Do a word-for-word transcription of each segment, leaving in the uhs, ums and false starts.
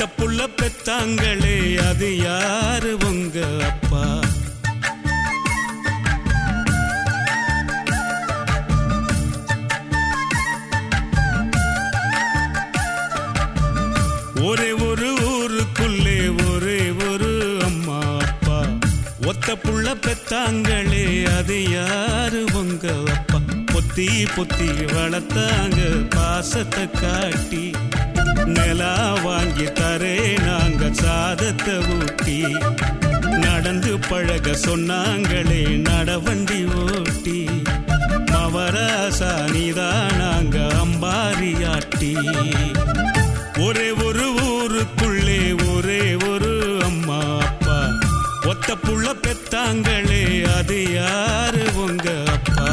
ஒத்த புள்ள பெத்தாங்களே அது யாரு உங்க அப்பா? ஒரே ஒரு ஊருக்குள்ளே ஒரே ஒரு அம்மா அப்பா, ஒத்த புள்ள பெத்தாங்களே அது யாரு உங்க அப்பா? பொத்தி பொத்தி வளர்த்தாங்க பாசத்தை காட்டி, நிலா வாங்கி தரே நாங்க சாதத்தை ஊட்டி, நடந்து பழக சொன்னாங்களே நடவண்டி ஓட்டி, மவராசா நீதான் நாங்க அம்பாரியாட்டி. ஒரே ஒரு ஊருக்குள்ளே ஒரே ஒரு அம்மா அப்பா, ஒத்த புள்ள பெத்தாங்களே அது யாரு உங்க அப்பா?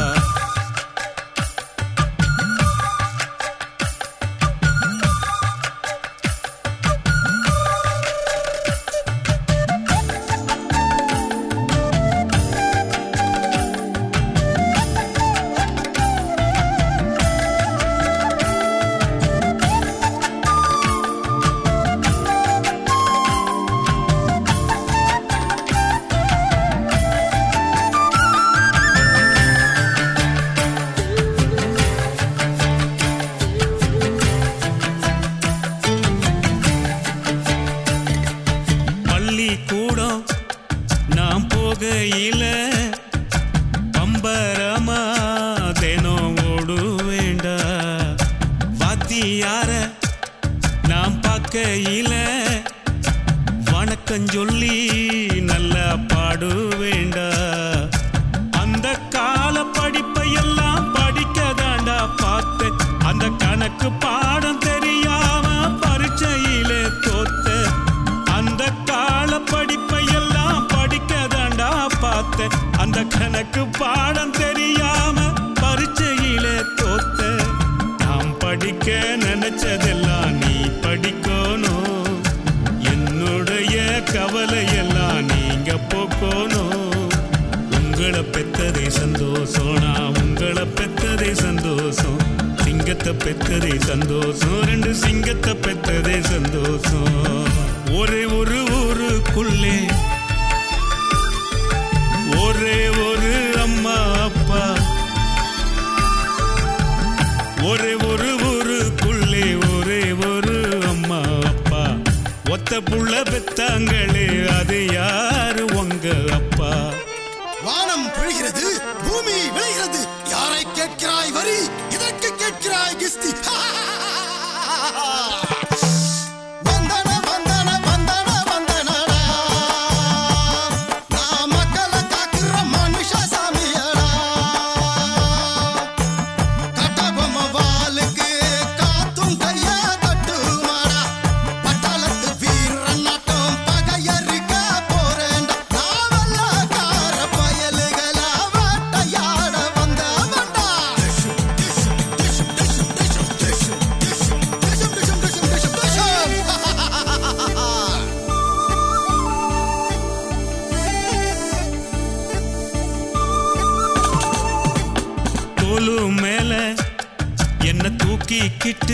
கூடம் நாம் போகையில பம்பரமா தினம் ஓடு வேண்டா, வாத்தியார நாம் பார்க்கையில வணக்கம் சொல்லி நல்லா பாடு வேண்டா. அந்த கால படிப்பை எல்லாம் படிக்க தாண்டா பார்த்த, அந்த கணக்கு பாடம் தெரியாம பரீட்சையில தோத்த, அந்த கால படிப்பை எல்லாம் படிக்க தாண்டா பார்த்த, அந்த கணக்கு பாடம் தெரியாம பரீட்சையில தோத்த. நாம் படிக்க நினைச்சதெல்லாம் நீ படிக்கணும், என்னுடைய கவலையெல்லாம் நீங்க போக்கணும். உங்களை பெத்ததே சந்தோஷம், நான் உங்களை பெத்ததே சந்தோஷம், சிங்கத்தை பெத்ததே சந்தோஷம், ரெண்டு சிங்கத்தை பெத்ததே சந்தோஷம். ஒரே ஒரு ஊருக்குள்ளே ஒரே ஒரு அம்மா அப்பா, ஒரே ஒரு ஊருக்குள்ளே ஒரே ஒரு அம்மா அப்பா, ஒத்த புள்ள பெத்தாங்களே அது யாரு உங்க அப்பா? வானம் பொழிகிறது, பூமி விளைகிறது, யாரை கேட்கிறாய் வரி, இதற்கு கேட்கிறாய் கிஸ்தி. மேல என்ன தூக்கிக்கிட்டு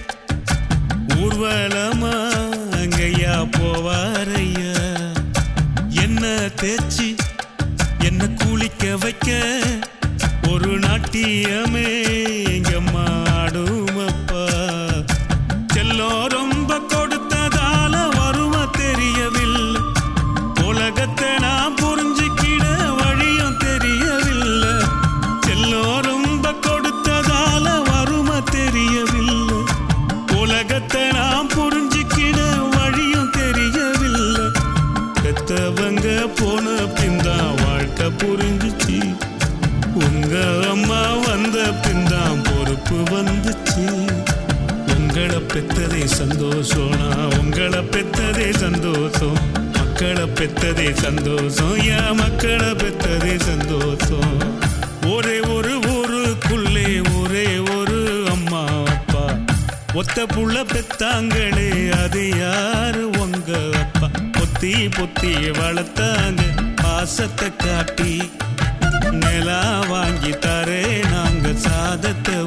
ஊர்வலமா அங்கையா போவாரையா, என்ன தேய்ச்சி என்ன குளிக்க வைக்க ஒரு நாட்டியமே எங்க மாடுமப்பா. செல்லம் ரொம்ப கொடுத்ததால வருமா தெரியவில்லை, உலகத்தை நான் புரிஞ்சுக்கிட வழியும் தெரியவில்லை. செல்லம் ரொம்ப கொடுத்ததால வருமா தெரியவில்லை, உலகத்தை நான் புரிஞ்சுக்கிட வழியும் தெரியவில்லை. பெத்தவங்க போன பின்தான் வாழ்க்கை புரிஞ்சுச்சு, உங்க அம்மா வந்த பின்தான் பொறுப்பு வந்துச்சு. உங்களை பெத்ததே சந்தோஷம், நான் உங்களை பெத்ததே சந்தோஷம், மக்களை பெத்ததே சந்தோஷம், என் மக்களை பெத்ததே சந்தோஷம். ஒரே ஒரு ஊருக்குள்ளே ஒரே ஒரு அம்மா அப்பா, ஒத்த புள்ள பெத்தாங்களே அது யாரு உங்க அப்பா? பொத்தி பொத்தி வளர்த்தாங்க பாசத்தை காட்டி, நிலா வாங்கி தரே நாங்க சாதத்தை